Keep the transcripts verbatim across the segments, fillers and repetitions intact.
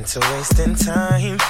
into wasting time.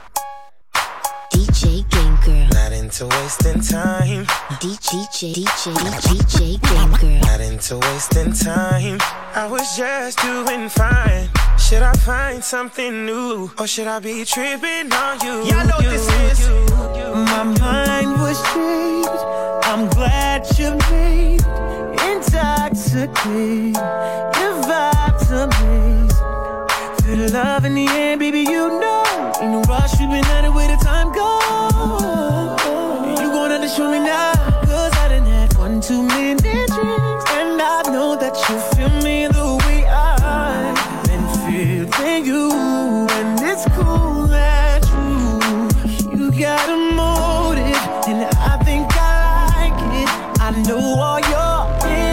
D J Game Girl. Not into wasting time. D J, D J, D J Game Girl. Not into wasting time. I was just doing fine. Should I find something new, or should I be tripping on you? Y'all know you, this is. You, you. My mind was changed. I'm glad you made intoxicated. Your vibes amazing. Feel the love in the air, baby, you know. In no rush, we've been at it where the time goes. You gon' have to show me now, cause I done had one too many drinks. And I know that you feel me the way I've been feeling you. And it's cool that you, you got a motive, and I think I like it. I know all your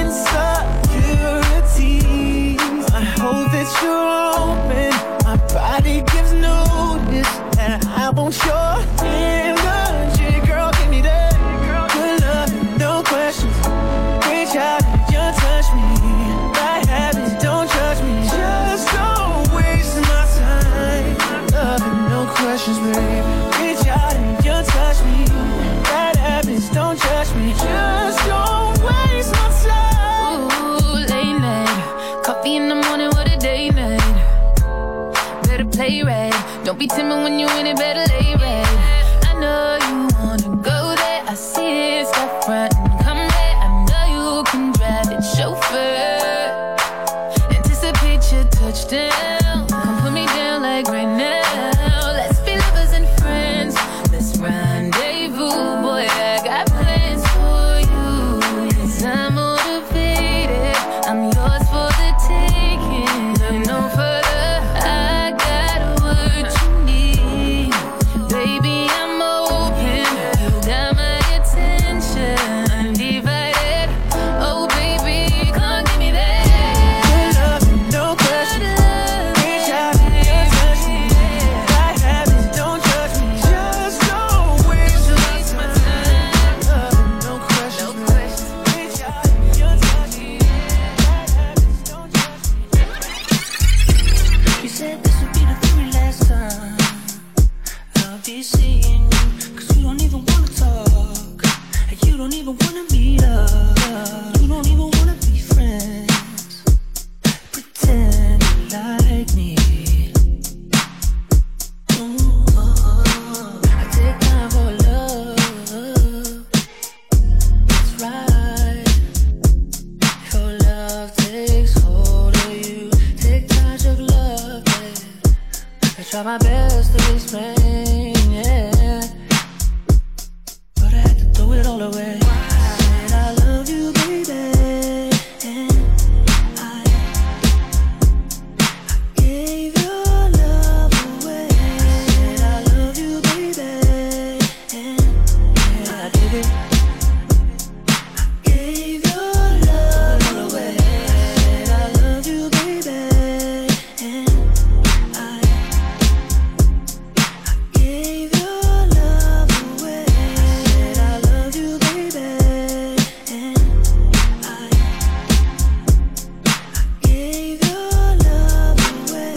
insecurities. I hope that you're open. My body gives notice that I want your energy. Girl, give me that good love, no questions. Reach out, just touch me. Bad habits, don't judge me. Just don't waste my time. Love and no questions, babe. Reach out and just touch me. Bad habits, don't judge me. Just don't waste my time. Ooh, late night, coffee in the morning, what a day night. Better play right, don't be timid when you in it, better lay right. I know you wanna go there, I see it, stop front and come back. I know you can drive it, chauffeur. Anticipate your touchdown, come put me down like right now. Let's be lovers and friends, let's rendezvous. Boy, I got plans for you, cause I'm motivated, I'm yours for the taking. Look no further, I got what you need. Baby, I'm open, you got my attention, undivided. Oh baby, come give me that. Good love and no questions. Reach out and just touch me. Bad habits, don't judge me. Just don't waste my time. Love and no questions. Reach out and just touch me. Bad habits, don't judge me. You said this would be the very last time I'll be seeing you, cause you don't even wanna talk, and you don't even wanna meet up, you don't even wanna be friends, pretend you like me. Ooh, I take time for love, that's right. Your love takes hold of you. Take charge of love, yeah. I try my best to explain, yeah, but I had to throw it all away. I said I love you, baby, and I, I gave your love away. I said I love you, baby, and yeah, I did it. Gave your love away. I said I love you, baby, and I, I gave your love away. I said I love you, baby, and I, I gave your love away.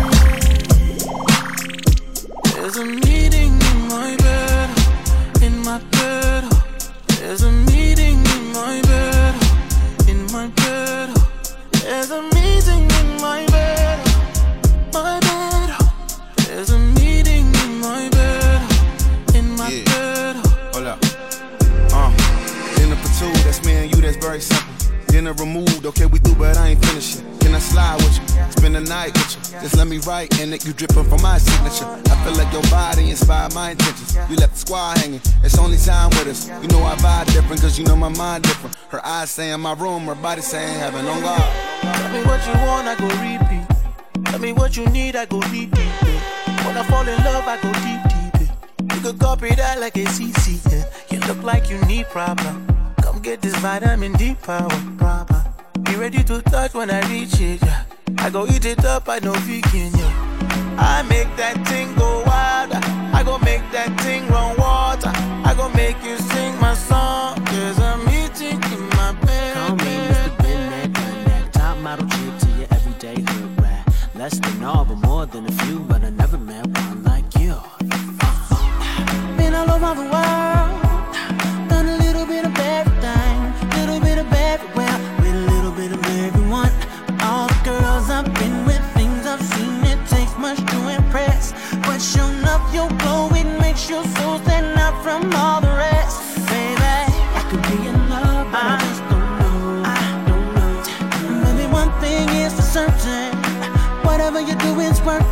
There's a meeting in my bed, in my bed. There's a meeting in my bed, in my bed. There's a meeting in my bed, my bed. There's a meeting in my bed, in my Yeah. bed. Hold up. Uh, dinner for two, that's me and you, that's very simple. Dinner removed, okay, we through, but I ain't finished it. Can I slide with you? Spend the night with you. Just let me write in it, you dripping from my signature. I feel like your body inspired my intentions. You left the squad hanging, it's only time with us. You know I vibe different, cause you know my mind different. Her eyes saying my room, her body saying heaven on God. Tell me what you want, I go repeat. Tell me what you need, I go deep, deep. Yeah. When I fall in love, I go deep, deep. Yeah. You could copy that like a C C. Yeah. You look like you need problem. Come get this vitamin D power, proper. Be ready to touch when I reach it. Yeah. I go eat it up, I know vegan. Yeah. I make that thing go wild. I go make that thing run water. I go make you sing my song. There's a meeting in my bed. Call me Mister Been that, done that. Top model chick to your everyday hood rat. Less than all, but more than a few. But I never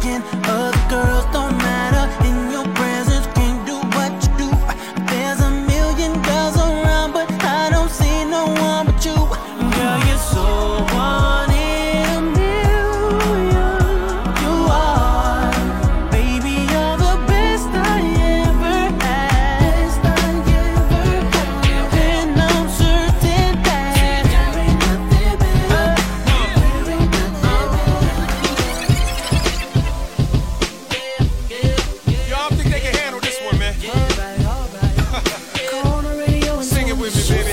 attention. Other girls don't matter. In your presence, can't do what you do. There's a million girls around, but I don't see no one but you. Girl, you're so one in a million. You are, baby, you're the best I ever had. Best I ever had. And I'm certain that there ain't nothing better. There ain't nothing better. Y'all think they can handle this one, man? Alright, alright. Call on the radio and Sing it with me, baby.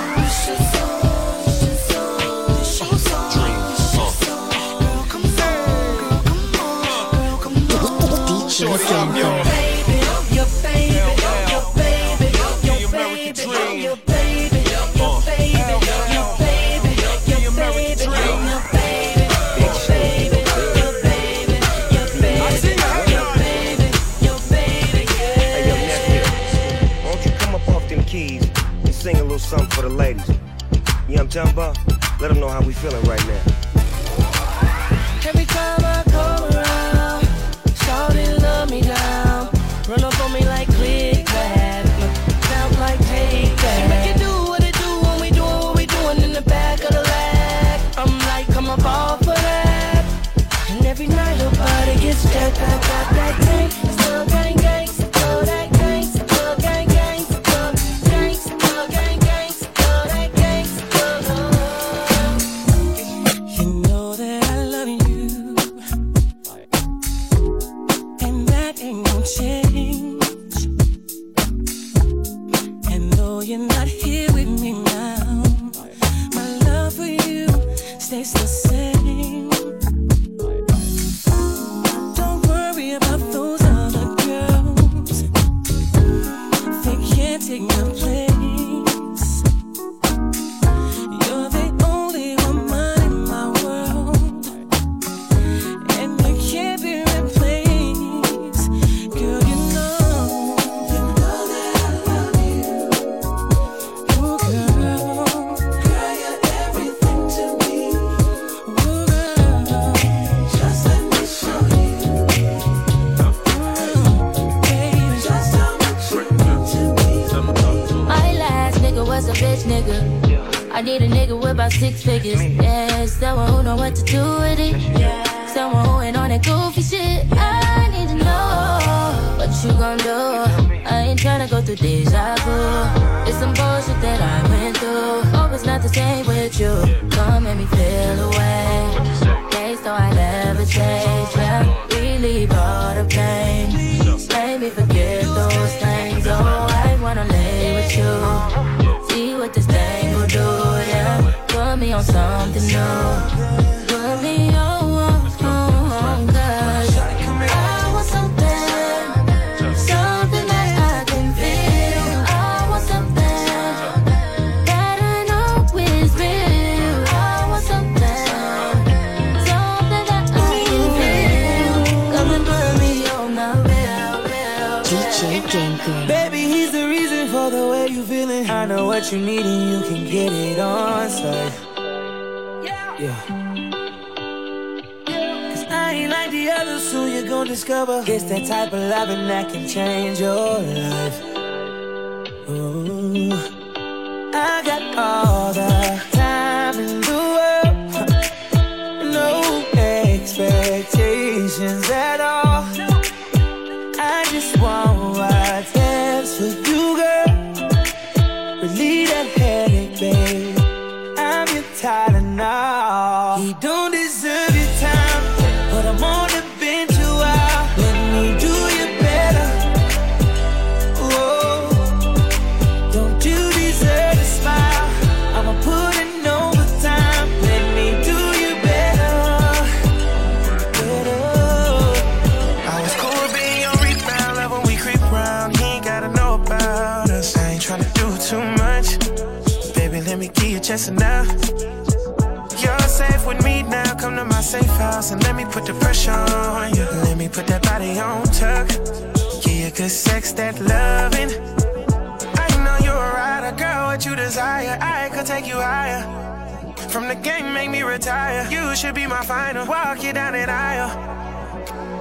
D J I'm Game yours. baby, your baby, your baby, your baby, your baby, your baby, your baby, your baby, your baby, your baby, your baby, your baby, your baby, Hey, yo, nephew, won't you come up off them keys and sing a little something for the ladies? You know what I'm talking about? Let them know how we feeling right now. Every time I come around, shawty love me down. Run up on me like click clack, sound like take that. She make it do what it do when we doing what we doing in the back of the lag. I'm like, come up off of that. And every night her body gets jacked, that, that, that tank. Still gang gang, still that gang, still gang gang, still gang, still gang gang, still that gang, still. You know that I love you, and that ain't gon' change. And though you're not here with me now, my love for you stays the same. Don't worry about those other girls, they can't take my place. You're the only woman in my world, and you can't be replaced. Girl, you know, you know that I love you. Ooh, girl, girl, you're everything to me. Ooh, girl, just let me show you. Ooh, baby, just how much you mean to me. My last nigga was a bitch nigga. I need a nigga with about six figures. Yeah, someone who know what to do with it. Someone who ain't on that goofy shit. I need to know what you gon' do. I ain't tryna go through deja vu. It's some bullshit that I went through. Hope it's not the same with you. Come make me feel away. Days though I never change. Yeah, relieve all the pain. Make me forget those things. Oh, I wanna lay with you. See what this thing will do, yeah. Put me on something new. Put me on, on, cause I want something, something that I can feel. I want something that I know is real. I want something, something that I can feel. Come and put me on the real, real, D J Game Girl. Baby, he's the reason for the way you feeling. I know what you need and you can get it on site. Yeah. Cause I ain't like the others, so you're gonna discover it's that type of loving that can change your life. Ooh. I got all the time in the world, no expectations at all. I just want what's best for you, girl. Relieve that headache, babe. I'm your Tylenol. He don't deserve your time, but I'm on the bench a while. Let me do you better. Whoa, don't you deserve a smile? I'ma put in overtime. Let me do you better. Better. I was cool with being your rebound, love when we creep around. He ain't gotta know about us. I ain't tryna do too much. Baby, let me give you just enough. You're safe with me now. Come to my safe house and let me put the pressure on you. Let me put that body on tuck. Give you good sex, that loving. I know you're a rider, girl. What you desire, I could take you higher. From the game, make me retire. You should be my final. Walk you down that aisle.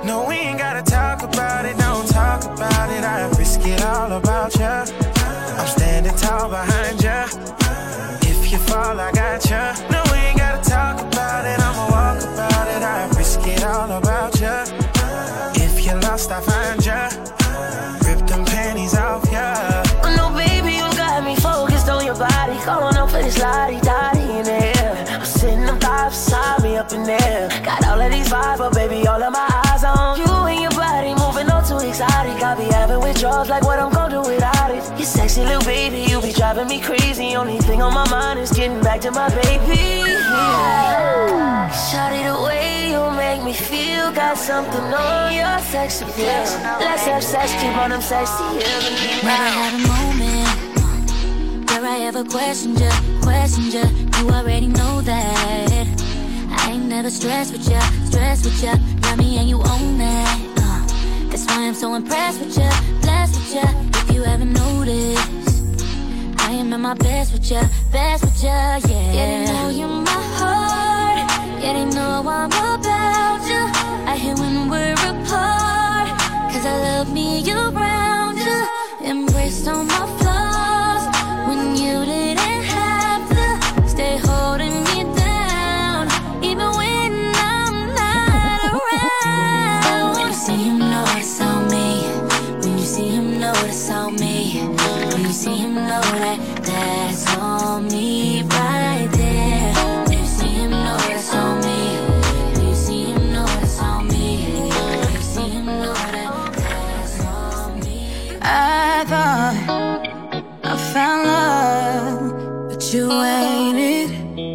No, we ain't gotta talk about it, don't talk about it. I risk it all about ya. I'm standing tall behind ya. If you fall, I got ya. No, we ain't gotta talk about it, I'ma walk about it. I risk it all about ya. If you're lost, I find ya. Rip them panties off ya. Oh no, baby, you got me focused on your body. Calling up for this lottie-dottie in the air. I'm sitting up five beside me up in there. Got all of these vibes, but baby, all of my eyes on you and your body moving on too exotic. I be having withdrawals, like what I'm gonna do without it. You sexy little baby, you be driving me crazy. Only thing on my mind is getting back to my baby. Yeah. Shawty, the way you make me feel, got something on your sexy appeal. Let's have sex, keep on them sexy heels. Never had a moment where I ever questioned you, questioned you. You already know that. I ain't never stressed with ya, stressed with ya. Got me and you own that. Uh, that's why I'm so impressed with ya, blessed with ya. If you haven't noticed, I am at my best with ya, best with ya, yeah. Yeah, they know you're my heart. Yeah, they know I'm about you. I hear when we're apart, cause I love me around you. Embrace all my flaws when you didn't have to. Stay holding me down, even when I'm not around. When you see him notice on me, when you see him notice on me, when you see him know that that's on me right there. When you see him notice on me, when you see him notice on me, when you see him know that that's on me. I thought I found love, but you ain't it.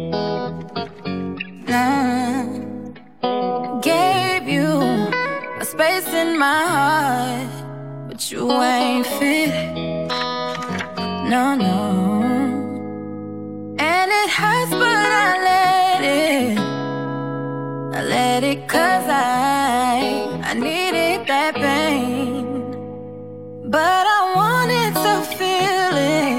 Nah. Gave you a space in my heart, but you ain't fit. No, no. And it hurts, but I let it. I let it cause I, I needed that pain. But I wanted to feel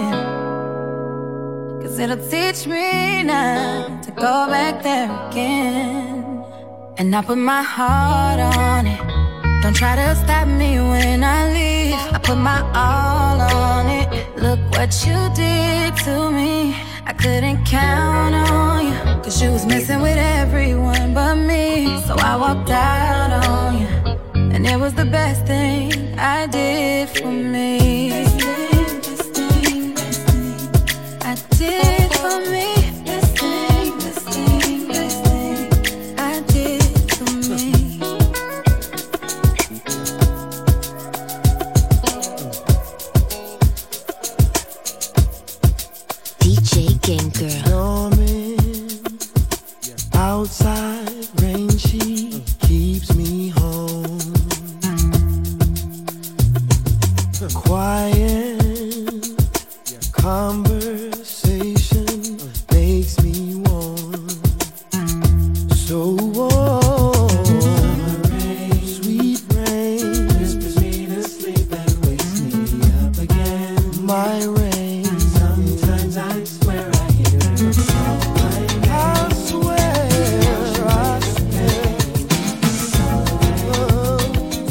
it, cause it'll teach me not to go back there again. And I put my heart on it. Don't try to stop me when I leave. I put my all on it. Look what you did to me. I couldn't count on you, cause you was messing with everyone but me. So I walked out on you, and it was the best thing I did for me. Best thing, best thing, best thing I did for me. Best thing, best thing, best thing I did for me. D J Game Girl. Storming outside, rain, she keeps me home. Quiet conversation makes me warm, so warm. Sweet rain whispers me to sleep and wakes me up again. My rain, sometimes I swear I hear a song. I swear, I swear. Oh.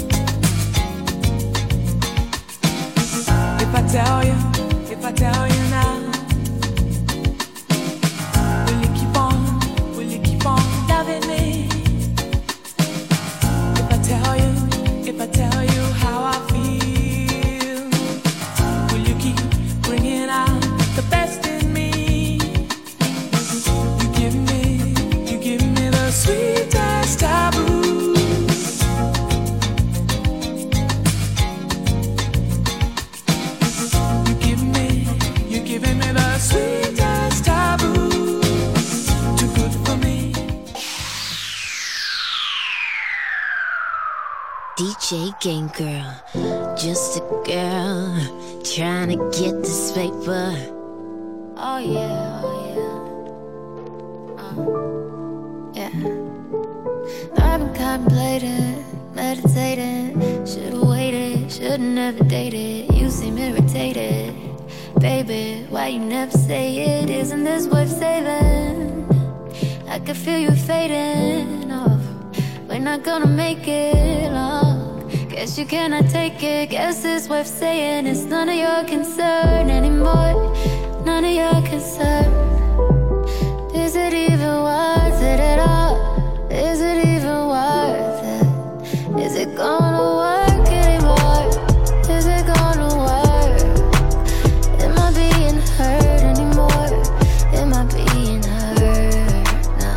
If I tell you, if I tell you now, will you keep on, will you keep on loving me? If I tell you, if I tell you how I feel, will you keep bringing out the best in me? You give me, you give me the sweetest taboo. You give me, you're giving me the sweetest taboo. Too good for me. D J Game Girl, just a girl trying to get this paper. Oh yeah, oh yeah, uh, yeah. I've been contemplating, meditating. Should've waited, should've never dated. You seem irritated, baby. Why you never say it? Isn't this worth saving? I can feel you fading off when not gonna make it long. Guess you cannot take it. Guess it's worth saying it's none of your concern anymore. None of your concern. Is it even worth it at all? Is it even worth it? Is it gonna work anymore? Is it gonna work? Am I being hurt anymore? Am I being hurt? Nah.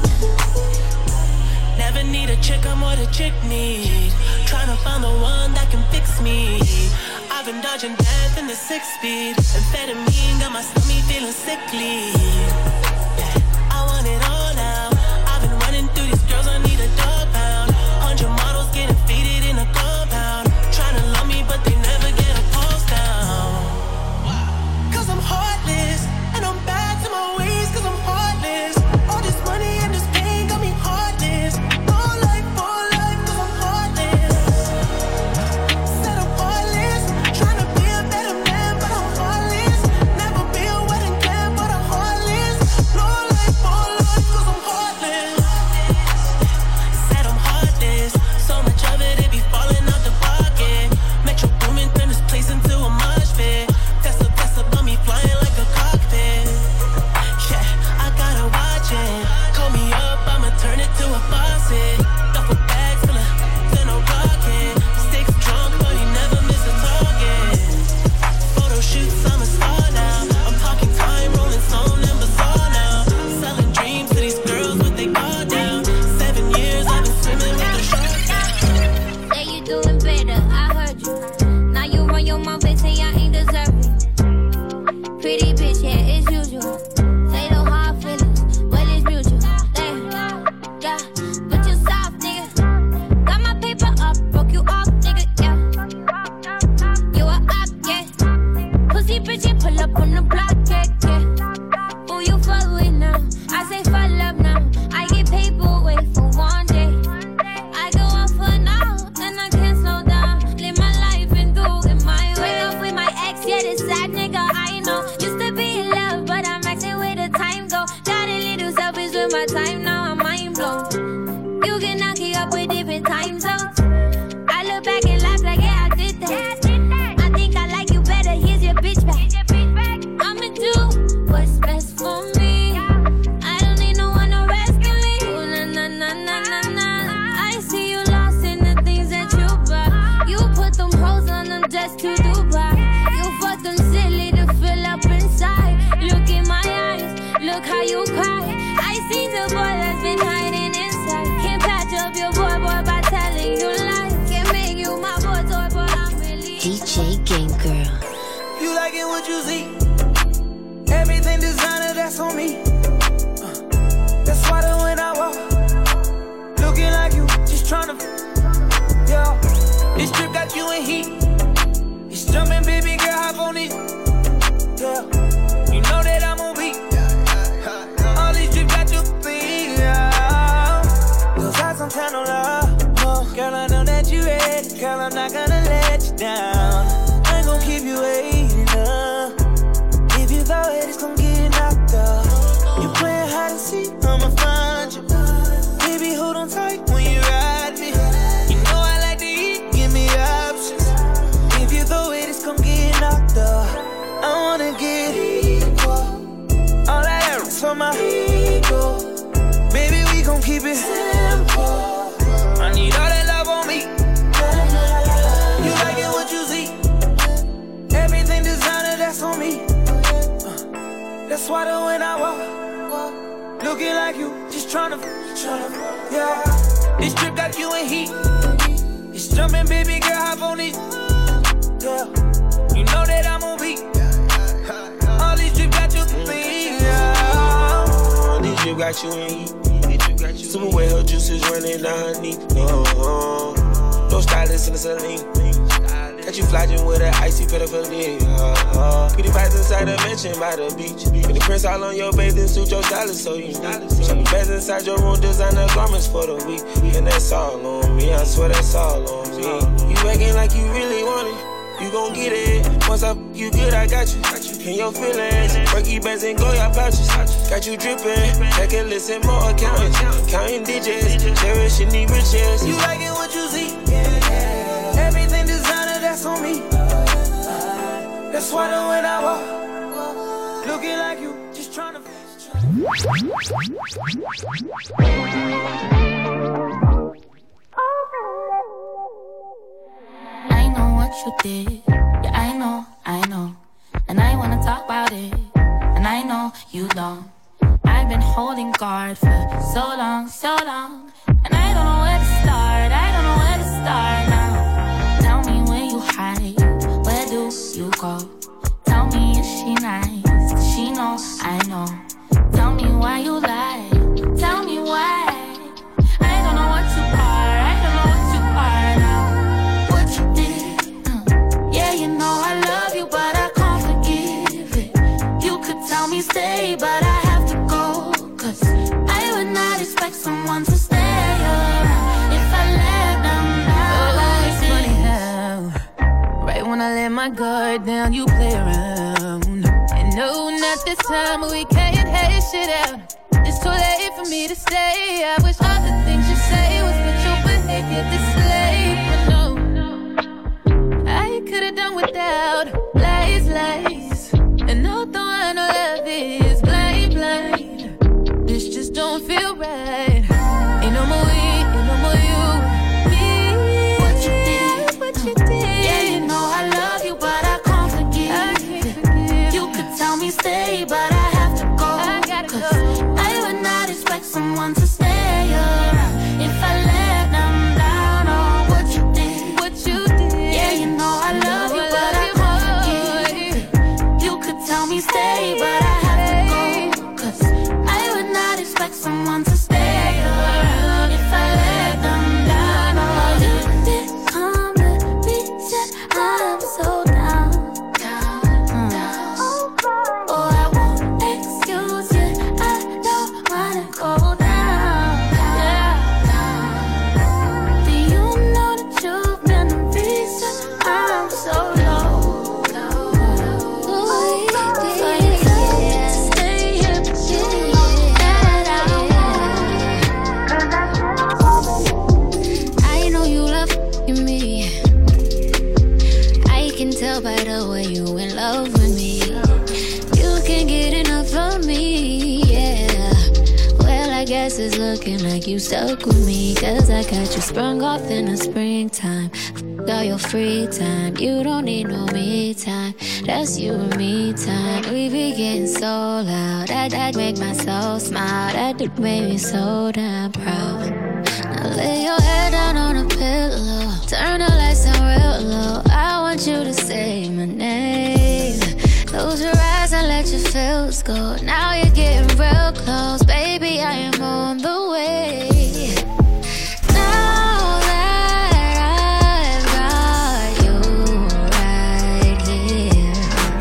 Never need a chick, I'm what a chick need. Tryna find the one that can fix me. I've been dodging death in the six speed. Amphetamine got my stomach feeling sickly. Yeah, I want it all now. I've been running through these girls, I need a dog pound. Hundred models getting faded in a compound. Tryna love me, but they never get a pulse down. Cause I'm heartless, and I'm back to my ways, cause I'm heartless. All this money and this pain got me heartless. No life for life, cause I'm heartless. Said I'm heartless, tryna be a better man, but I'm heartless. Never be a wedding plan, but I'm heartless. No life for life, cause I'm heartless. Said I'm heartless, so much of it, it be falling out the pocket. Metro booming, turn this place into a mosh pit. That's a that's up on me flying like a cockpit. Yeah, I gotta watch it. Call me up, I'ma turn it to a faucet. Duffel bags full of then a rocket. Sticks drunk, but he never miss a target. Photo shoots, I'm a star now. I'm talking time, rolling stone and bazaar now. Selling dreams to these girls with they guard down. Seven years I've been swimming with the sharks now. Say you doing better, I heard you. Now you run your mouth and say I ain't deserving. Pretty bitch, yeah, it's usual. Say no hard feelings, well it's mutual. Damn, yeah, but you soft, nigga. Got my paper up, broke you off, nigga, yeah. You a up, yeah. Pussy bitch, you pull up on the block, yeah, yeah. Who you fuck with now? I say fuck up now. I get paper, wait for one day. I go off for now, and I can't slow down. Live my life and do it my way. Wake up with my ex, yeah, this sad nigga, I know. Used to be in love, but I'm acting where the time go. Got a little selfish with my time, now I'm mind blown. You can knock it up with different time zones. I look back and laugh like, yeah, I did that. I think I like you better, here's your bitch back. I'ma do what's best for me. I don't need no one to rescue me. Ooh, na na na na na na. I see you lost in the things that you buy. You put them hoes on them just to Dubai. You fuck them silly to fill up inside. Look in my eyes, look how you cry. I see the boy that's been hiding inside. Can't patch up your boy, boy, by telling you lies. Can't make you my boy, toy, but I'm really D J Game Girl. You liking what you see? Everything designer, that's on me. Uh, that's why that when I walk, looking like you, just tryna. Yeah, this trip got you in heat. It's jumping, baby girl, hop on it. Yeah, you know that I'm on beat. All these trips got you clean. Yeah, cause I some kind of love. Uh, girl, I know that you ready. Girl, I'm not gonna let you down. I ain't gon' keep you waiting up. If you go ahead, it's gon' get knocked up. You playing hide and seek, I'ma find you. Baby, hold on tight when you ride me. You know I like to eat, give me options. If you go ahead, it's gon' get knocked up. I wanna get equal. All that ass for my ego. Baby, we gon' keep it simple. I need all that love on me. You like it what you see? Everything designer, that's on me. Uh, that's why that when I walk, looking like you, just tryna, tryna, yeah. This trip got you in heat. It's jumping, baby girl, hop on it. Yeah, you know that I'm on beat. All these trips got you clean. Yeah, these trips got you in heat. Super wet, her juices running down her knee. Oh, no stylist in the saline. Got you flogging with an icy pedophilia. Uh, uh. Pretty vibes inside the mansion by the beach. With the prints all on your bathing suit, your stylist so you know. Some beds inside your room, designer garments for the week. And that's all on me, I swear that's all on me. You acting like you really want it, you gon' get it. Once I you good, I got you. In your feelings, Berkey bands and Goya pouches. Got you dripping, check it, listen, more accountants. Counting digits, cherishing the riches. You like it what you see? Everything designer, that's on me. That's why the when I walk, looking like you, just trying to. I know what you did. Yeah, I know, I know. And I wanna talk about it. And I know you don't. I've been holding guard for so long, so long. And I don't know where to start. I don't know where to start now. Tell me where you hide. Where do you go? Tell me, is she nice? Does she know I know? Tell me why you lie. Tell me why. I don't know what you are. I don't know what you are now. What you did. Uh, yeah, you know I love you, but I can't forgive it. You could tell me stay, but I have to go. Cause I would not expect someone to stay around if I let them down. Oh, it's funny how right when I let my guard down, you play around. And no, not this time, but we can't hate shit out. It's too late for me to stay. I wish all the things you say was what your behavior displayed. But no, I could've done without lies, lies. And although I know love is blind, blind, this just don't feel right. Ain't no more we, ain't no more you. Me, what you did, what you did. Yeah, you know I love you, but I can't forgive. I can't forgive. You could tell me stay, but I have to go. I gotta go. I would not expect someone to stay around if I let them down. Oh, what you did, what you did. Yeah, you know I love you, but I can't forgive. You could tell me stay, but I have to go. Cause I would not expect someone to stay around if I let them down. Oh, you did come to me, said I'm so down, down, down. Oh, I won't excuse you, I don't wanna go down, down. Do you know that you've been the reason I'm so low? Ooh, so you tell me to stay here, but you know that I won't. I know you love me. I can tell by the way you in love with me. You can't get enough of me, yeah. Well, I guess it's looking like you stuck with me. Cause I got you sprung off in the springtime. F- all your free time. You don't need no me time. That's you and me time. We be getting so loud. That, that make my soul smile. That did make me so damn proud. Now lay your head down on a pillow. Turn the lights down real low. I want you to say my name. Close your eyes and let your feels go. Now you're getting real close. Baby, I am on the way. Now that I've got you right here,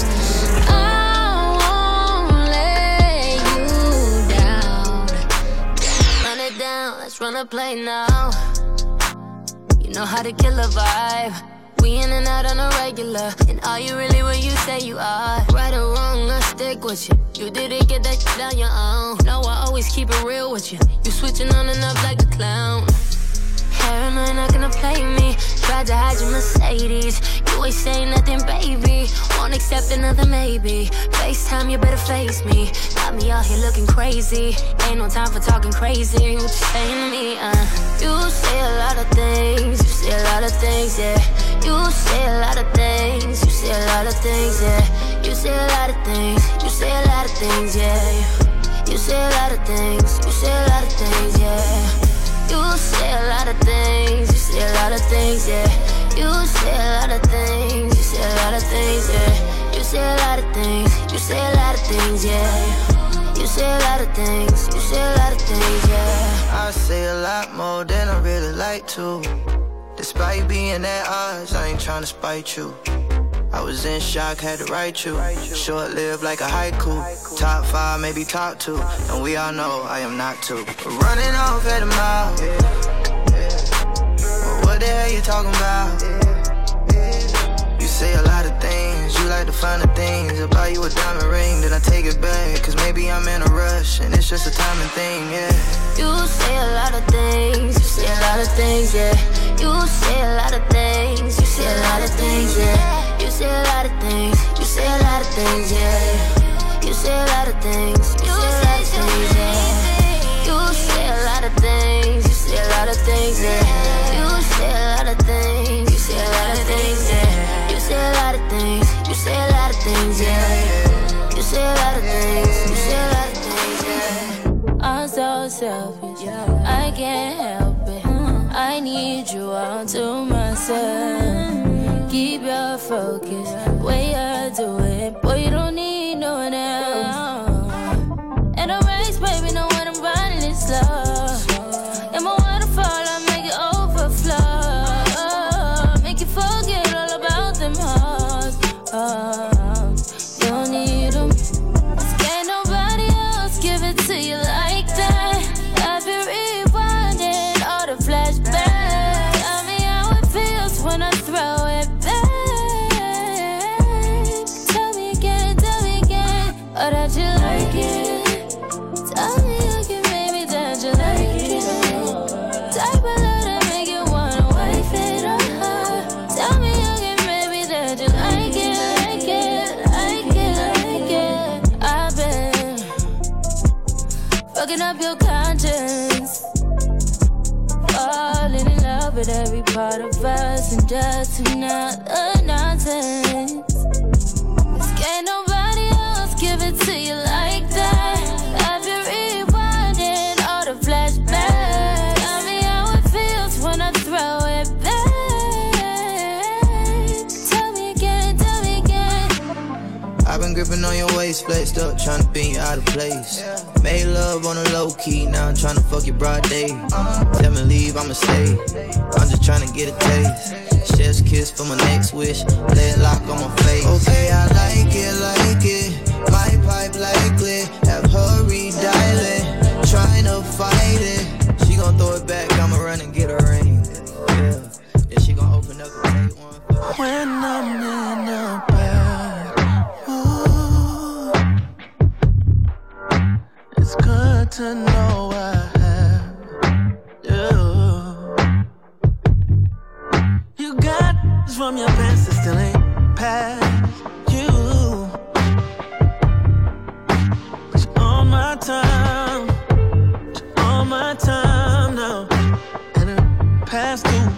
I won't lay you down. Run it down, let's run a play now. You know how to kill a vibe. We in and out on a regular. And are you really what you say you are? Right or wrong, I stick with you. You didn't get that shit on your own. No, I always keep it real with you. You switching on and off like a clown. Paranoid, not gonna play me. Tried to hide your Mercedes. You ain't saying nothing, baby. Won't accept another maybe. FaceTime, you better face me. Got me out here looking crazy. Ain't no time for talking crazy. What you saying to me, uh? You say a lot of things. You say a lot of things, yeah. You say a lot of things. You say a lot of things, yeah. You say a lot of things. You say a lot of things, yeah. You say a lot of things. You say a lot of things, yeah. You say a lot of things, you say a lot of things, yeah. You say a lot of things, you say a lot of things, yeah. You say a lot of things, you say a lot of things, yeah. You say a lot of things, you say a lot of things, yeah. I say a lot more than I really like to. Despite being at odds, I ain't tryna spite you. I was in shock, had to write you. Short-lived like a haiku. Top five, maybe top two. And we all know I am not two. Running off at a mile. Well, what the hell you talking about? You say a lot of things, you like to find the things. I'll buy you a diamond ring, then I take it back. Cause maybe I'm in a rush, and it's just a timing thing, yeah. You say a lot of things, you say a lot of things, yeah. You say a lot of things, you say a lot of things, yeah. You say a lot of things, you say a lot of things, yeah. You say a lot of things, you say a lot of things, yeah. You say a lot of things, you say a lot of things, yeah. You say a lot of things, you say a lot of things, yeah. You say a lot of things, you say a lot of things, yeah. You say a lot of things, you say a lot of things, yeah. I'm so selfish, I can't help it. I need you all to myself. Keep your focus, way I do it. Boy, you don't need no one else. And a race, baby, know when I'm running it slow. And my waterfall, I make it overflow. Make you forget all about them hearts. Oh, you don't need them. Can't nobody else give it to you like that. I've been rewinding all the flashbacks. Tell me how it feels when I throw it back. Tell me again, tell me again, or that you like it. Tell me again, maybe that you like it. Type of love that make you wanna wife it up. Tell me again, maybe that you like it, like it, like it, like it. I've been fucking up your conscience, falling in love with every part of us, and just not the nonsense. 'Cause can't nobody else give it to you like that. I've been rewinding all the flashbacks. Tell me how it feels when I throw it back. Tell me again, tell me again. I've been gripping on your waist, flexed up, trying to bring you out of place. Made love on a low key, now I'm trying to fuck your broad day. Tell me leave, I'ma stay. I'm just trying to get a taste. Chef's kiss for my next wish. Lay it lock on my face. Okay, I like it, like it. My pipe likely. Have her redialing. Trying to fight it. She gon' throw it back, I'ma run and get her ring. Yeah. Then she gon' open up and take one. When I'm in a bad mood, it's good to know I have you. You got this from your past that still ain't past you. But you're on my time, you're on my time now, and it passed due.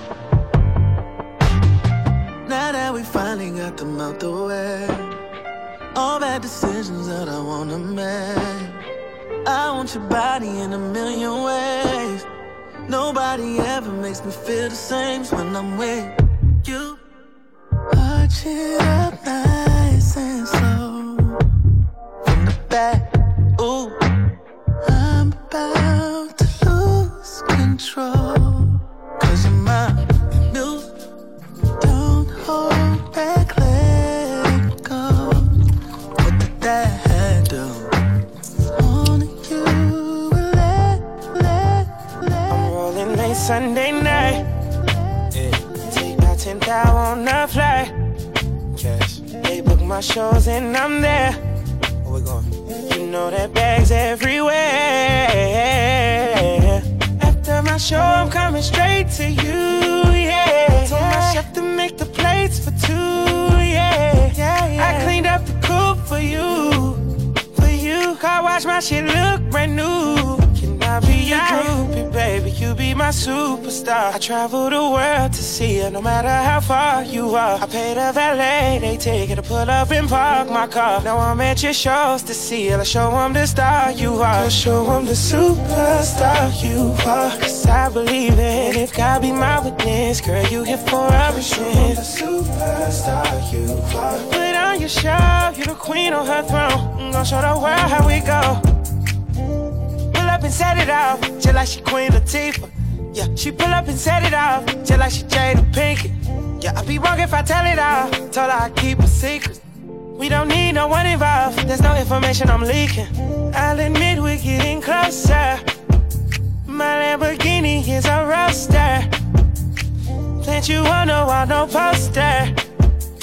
Now that we finally got them out the way, all bad decisions that I wanna make. I want your body in a million ways. Nobody ever makes me feel the same when I'm with you. Arch it up nice and slow from the back. Ooh, I'm about to lose control. 'Cause you're my muse. Don't hold back, let it go. What did that do? Sunday night, yeah. Take about ten thousand on the flight. Cash. They book my shows and I'm there. Where we going? You know that bag's everywhere. After my show, I'm coming straight to you, yeah. Told my chef to make the plates for two, yeah. yeah, yeah. I cleaned up the coupe for you, for you. Car wash, my shit look brand new. I'll be your groupie, baby, you be my superstar. I travel the world to see you, no matter how far you are. I paid a valet, they take it to pull up and park my car. Now I'm at your shows to see you, I show them the star you are. I'll show them the superstar you are. Cause I believe it, if God be my witness, girl, you here for a reason. The superstar you are. Put on your show, you're the queen on her throne. I'm gonna show the world how we go. Up and set it off, just like she Queen Latifah. Yeah, she pull up and set it off, just like she Jada Pinkett. Yeah, I'd be wrong if I tell it all. Told her I keep a secret. We don't need no one involved. There's no information I'm leaking. I'll admit we're getting closer. My Lamborghini is a roadster. Plant you on the wall, no poster.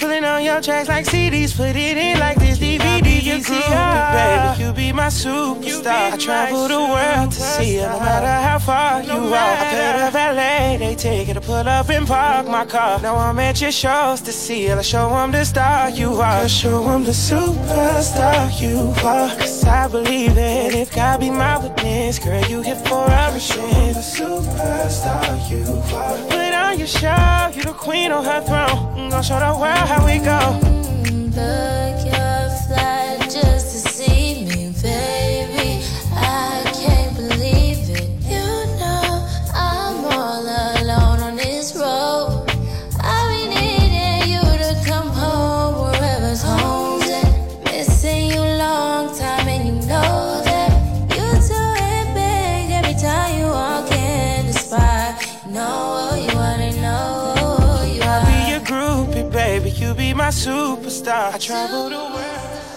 Pulling on your tracks like C Ds, put it in like this D V D. You groupie, baby, you be my superstar. I travel the world to see you, no matter how far you are. I pay the valet, they take it to pull up and park my car. Now I'm at your shows to see you, I show them the star you are. I show them the superstar you are. Cause I believe it, if God be my witness, girl, you hit for a machine. The superstar you are. Put on your show, you the queen on her throne. I'm gonna show the world how we go. Book your flight just to see me, baby. I can't believe it. You know I'm all alone on this road. I've been needing you to come home, wherever's home's at. Missing you long time and you know that. You do it big every time you walk in the spot. You know what you wanna know. I'll be your groupie, baby. You be my superstar. I travel the world.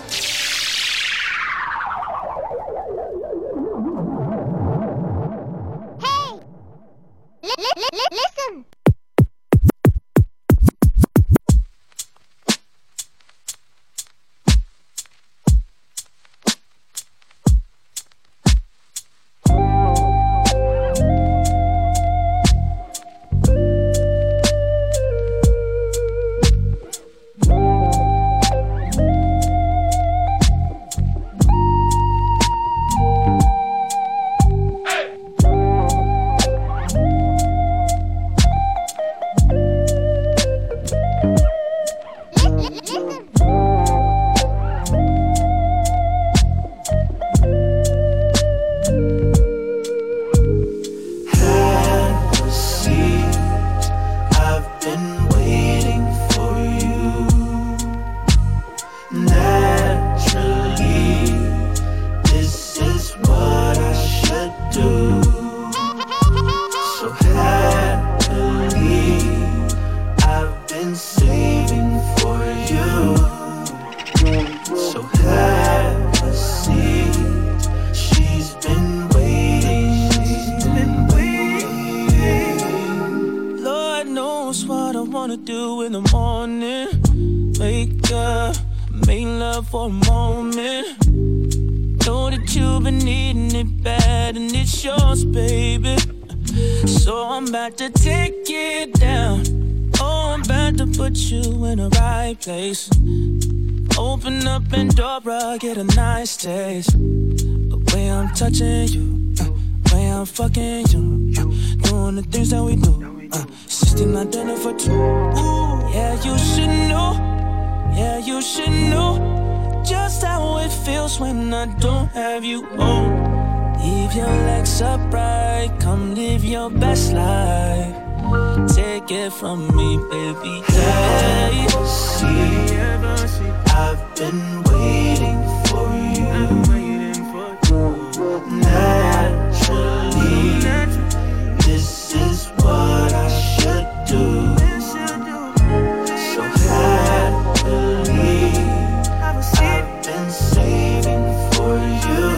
Hey! Listen! Open up Pandora, get a nice taste. The way I'm touching you, uh, the way I'm fucking you, uh, doing the things that we do. Uh, sixty-nine dinner for two. Ooh, yeah, you should know. Yeah, you should know just how it feels when I don't have you home. Leave your legs upright, come live your best life. Take it from me, baby. Hey. See, I've been waiting for you. Naturally, this is what I should do. So happily, I've been saving for you.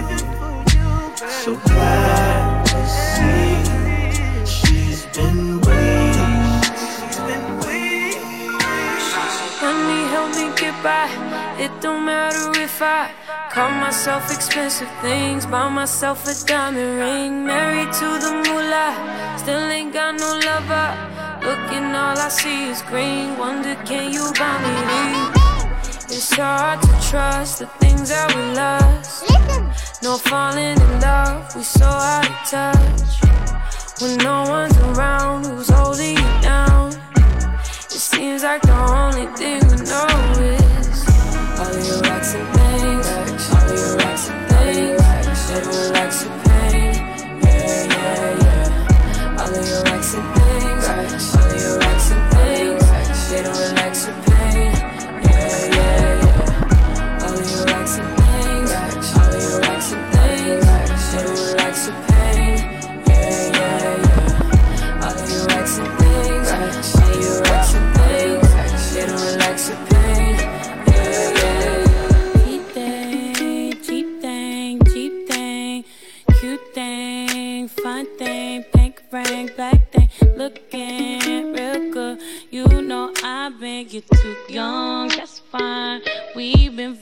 So glad to see she's been waiting. She's been waiting. Money help me get by. It don't matter if I call myself expensive things, buy myself a diamond ring, married to the moolah, still ain't got no lover. Looking, all I see is green. Wonder, can you buy me these? It's hard to trust the things that we lost. No falling in love, we so out of touch. When no one's around, who's holding you down? It seems like the only thing we know is all of your racks and things, all of your racks and things, they don't relax your pain. Yeah, yeah, yeah. All of your racks and things, all of your racks and things, they don't relax your pain. Yeah, yeah, yeah. All of your racks and things, all of your racks and things, they don't relax your pain. Yeah, yeah, yeah. All of your racks and things, all of your racks and things, they don't relax your pain. Yeah, yeah, yeah. Cheap thing, cheap thing, cheap thing.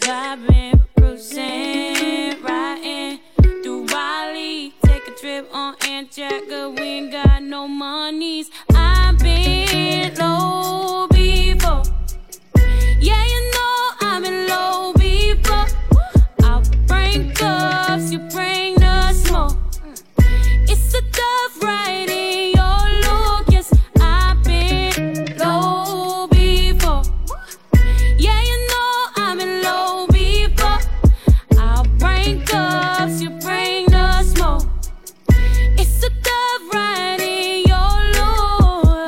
driving, cruising, riding through Bali. Take a trip on Anjaga, we ain't got no monies. I've been low before. Yeah, you know I've been low before. I'll bring cups, you bring the smoke. It's a tough ride in your look. Yes, I've been low before. Yeah, you know I've been low before. I'll bring cups, you bring the smoke. It's a tough ride in your look.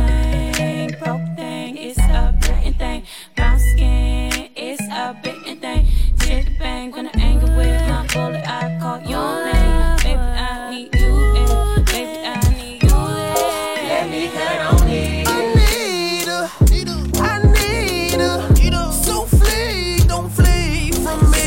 Broke thing, broke thing, it's a bitten thing. Brown skin, it's a bitten thing. Shit bang, gonna anger with my bullet. I call your name. Baby, I need you there. Baby, I need you there. Let me cut on it. I need her, I need her. Souffle, don't flee from me.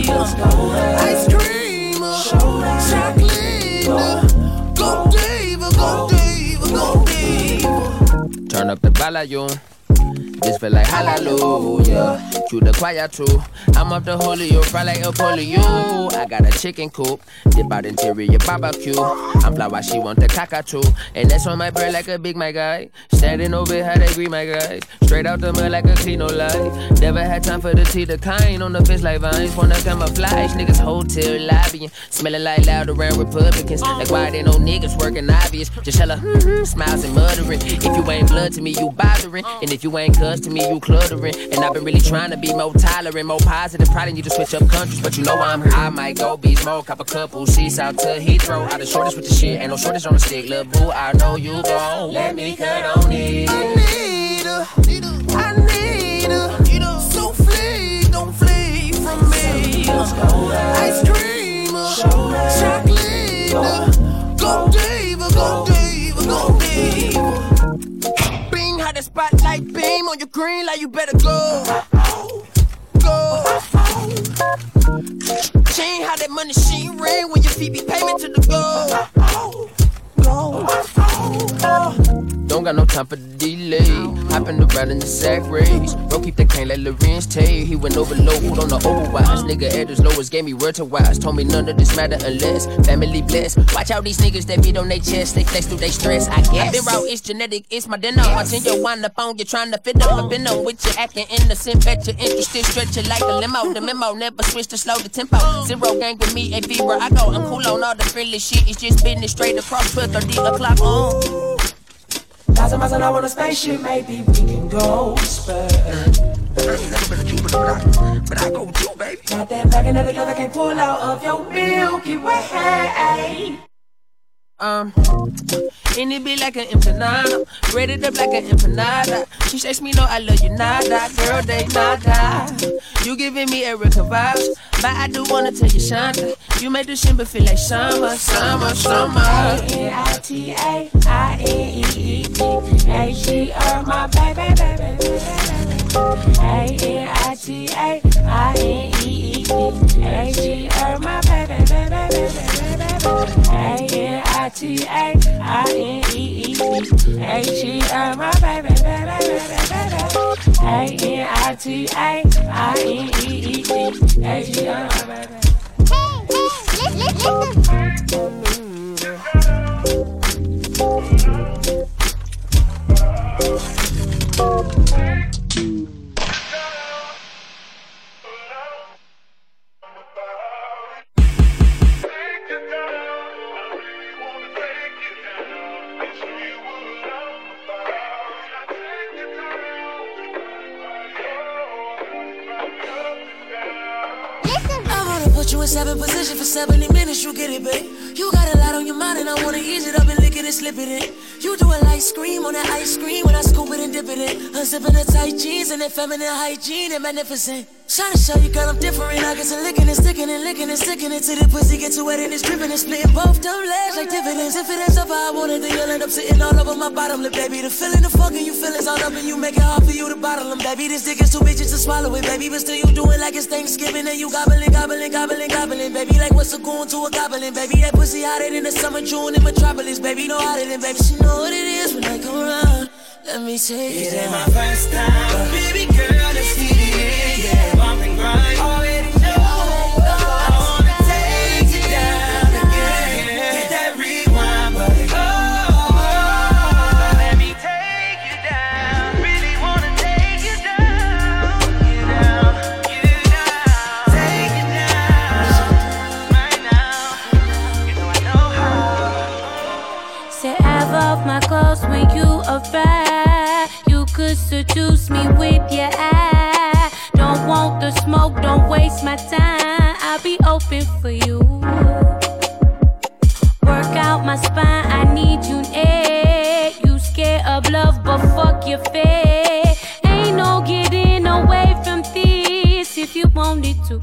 Ice cream, chocolate, go diva, go diva, go diva. Turn up the volume. This feel like hallelujah. To the choir too. I'm off the holy, you fry like a polio. I got a chicken coop, dip out interior barbecue. I'm fly while she want the cockatoo. And that's on my bread like a big my guy. Standing over how they greet my guy. Straight out the mud like a clean no lie. Never had time for the tea to kind. On the fence like vines, wanna camouflage. Niggas hotel lobbying, smelling like loud around Republicans. Like why they no niggas working obvious. Just hella mm-hmm, smiles and muttering. If you ain't blood to me, you bothering. And if you ain't cuz to me, you cluttering. And I've been really trying to be more tolerant, more positive. Probably need to switch up countries, but you know I'm high. I might go be smoke, cop a couple seats out to Heathrow. I the shortest with the shit, ain't no shortage on the stick. Lil' boo, I know you gon' let me cut on it. I need her, I need her. Souffle, don't flee from me. Ice cream, chocolate, go diva, go diva, go diva. Bing, how the spotlight beam on your green light, you better go. Go. Chain, how that money she ring when your feet be payment to the go. Go. Don't got no time for the delay. Hopping around in the sack race. Bro, keep the cane like Lorenz Tay. He went overload, put on the overwise. Nigga at his lowest, gave me word to wise. Told me none of this matter unless family blessed. Watch out these niggas that beat on their chest. They flex through they stress, I guess. Been raw, it's genetic, it's my dinner. Watching your wind up on you, trying to fit up. I've been on with you, acting innocent. Bet you're interested, stretch it like a limo. The memo never switch to slow the tempo. Zero gang with me, a fever. I go, I'm cool on all the friendly shit. It's just business straight across twelve thirty o'clock on. Thousand miles an hour on a spaceship, maybe we can go spur. I ain't never been a Cuban, but I, but I go too, baby. Got that back and that I can't pull out of your Milky Way. Um, and it be like an empanada, braided up like an empanada. She says me no, I love you nada, girl they nada. You giving me Erica vibes, but I do wanna tell you Shonda. You make the shimmer feel like summer, summer, summer. A N I T A, I N E E T, A G R, my baby, baby, baby. A N I T A, I N E E T, A G R, my baby, baby, baby, baby. A N I T A, I N E E T, A G R, my baby, baby, baby, baby. A N I T A, I N E E T, A G R, my baby. Hey, hey, you in seven position for seventy minutes, you get it, babe. You got a lot on your mind and I wanna ease it up and lick it and slip it in. You do a light scream on that ice cream when I scoop it and dip it in. Unzipping the tight jeans and that feminine hygiene and magnificent. Trying to show you, girl, I'm different. I get to licking and sticking and licking and sticking it till the pussy gets too wet and it's dripping and splitting both them legs like dividends. If it ends up how I want it, then you'll end up sitting all over my bottom lip, baby. The feeling, the fucking you feelings all up and you make it hard for you to bottle them, baby. This dick is too bitches to swallow it, baby. But still you do it like it's Thanksgiving and you gobbling, gobbling, gobbling, gobbling, baby. Like what's a goon to a goblin, baby. That pussy hotter than the summer June in Metropolis, baby. No hotter than, baby. She know what it is when I come around. Let me take it. It ain't my first time, but baby girl, let's get it in, yeah. Bumping right. Already know. I wanna take you down again. Hit that rewind button. Oh, let me take you down. Really wanna take you down. You down, you down. Take you down right now. You know I know how. Say I off my clothes when you arrive. You could seduce me with your eye. Don't want the smoke, don't waste my time. I'll be open for you. Work out my spine, I need you near. You scared of love, but fuck your fear. Ain't no getting away from this if you wanted to.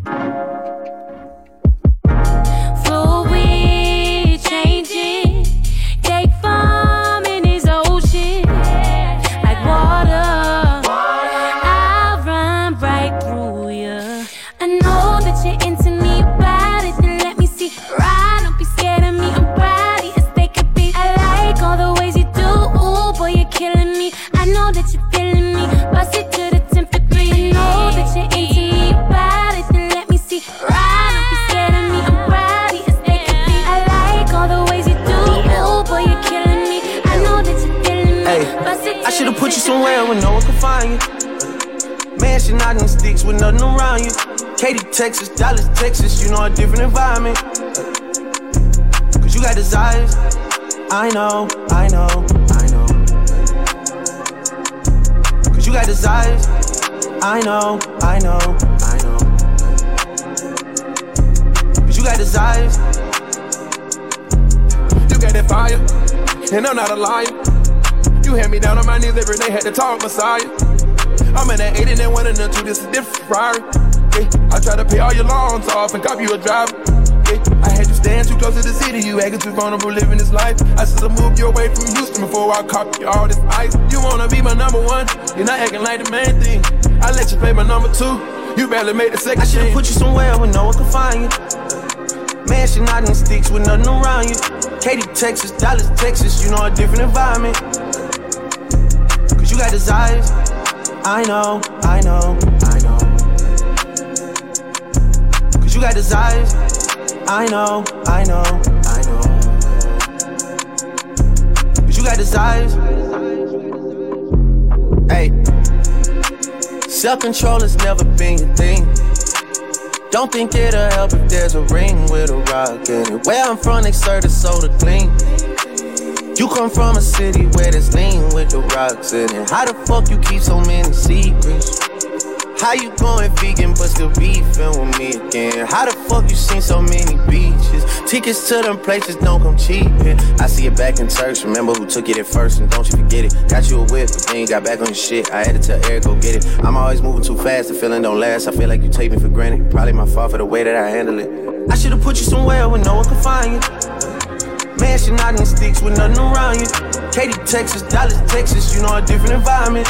Fluid changing, take form in this ocean like water. I'll run right through you. I know that you're into me about it, then let me see. Right, don't be scared of me, I'm rowdy as they could be. I like all the ways you do, ooh boy you're killing me. I know that you're feeling me, bust it to the tenth degree. I know that you're into me about it, then let me see. Right, don't be scared of me, I'm rowdy as they could be. I like all the ways you do, ooh boy you're killing me. I know that you're feeling me, bust it to I should've the put you tenth somewhere degree. where no one could find you. Mansion out in sticks with nothing around you. Katy, Texas, Dallas, Texas, you know a different environment. Cause you got desires. I know, I know, I know. Cause you got desires. I know, I know, I know. Cause you got desires. You got that fire, and I'm not a liar. You had me down on my knees every day, had to talk Messiah. I'm in that eight and then one and then two, this is different Ferrari. Yeah, I tried to pay all your loans off and cop you a driver. Yeah, I had you staying too close to the city, you acting too vulnerable living this life. I should've moved you away from Houston before I cop you all this ice. You wanna be my number one, you're not acting like the main thing. I let you play my number two, you barely made the second. I should've team. put you somewhere where no one could find you. Mansion out in sticks with nothing around you. Katy, Texas, Dallas, Texas, you know a different environment. Cause you got desires. I know, I know, I know. Cause you got desires. I know, I know, I know. Cause you got desires. Hey, self-control has never been your thing. Don't think it'll help if there's a ring with a rock in it. Where I'm from, they serve the soda clean. You come from a city where there's lean with the rocks in it. How the fuck you keep so many secrets? How you going vegan but still beefing with me again? How the fuck you seen so many beaches? Tickets to them places don't come cheap. I see it back in church, remember who took it at first and don't you forget it. Got you a whip, but then you got back on your shit. I had to tell Eric, go get it. I'm always moving too fast, the feeling don't last. I feel like you take me for granted. Probably my fault for the way that I handle it. I should've put you somewhere where no one could find you. Mansion out in sticks with nothing around you. Katy, Texas, Dallas, Texas, you know a different environment.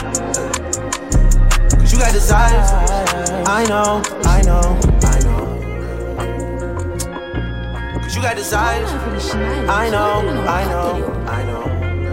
Cause you got desires. I know, I know, I know. Cause you got desires. I know, I know, I know.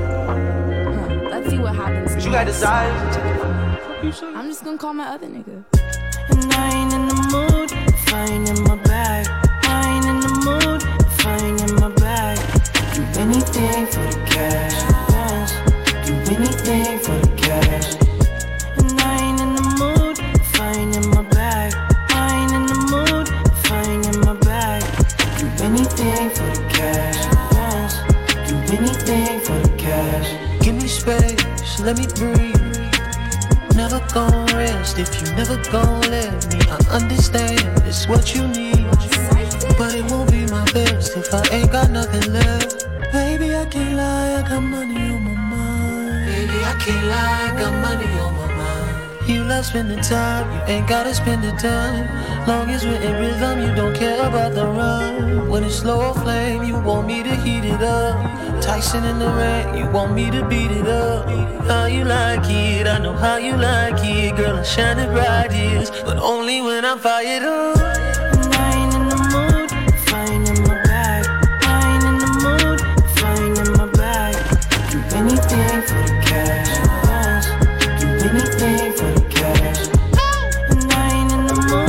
Let's see what happens. Cause you got desires. I'm just gonna call my other nigga. And I ain't in the mood, finding my bag. I ain't in the mood, finding my bag. Do anything for the cash, yes. Do anything for the cash. And I ain't in the mood, finding my bag. I ain't in the mood, finding my bag. Do anything for the cash, yes. Do anything for the cash. Give me space, let me breathe. Never gon' rest if you never gon' let me. I understand it's what you need, but it won't be my best if I ain't got nothing left. Baby, I can't lie, I got money on my mind. Baby, I can't lie, I got money on my mind. You love spending time, you ain't gotta spend the time. Long as we're in rhythm, you don't care about the run. When it's slow flame, you want me to heat it up. Tyson in the rain, you want me to beat it up. How you like it, I know how you like it. Girl, I'm shining bright, yes, but only when I'm fired up. And I ain't in the mood, finding my bag. I ain't in the mood, finding my bag. Do anything for the cash, yes. Do anything for the cash. And I ain't in the mood.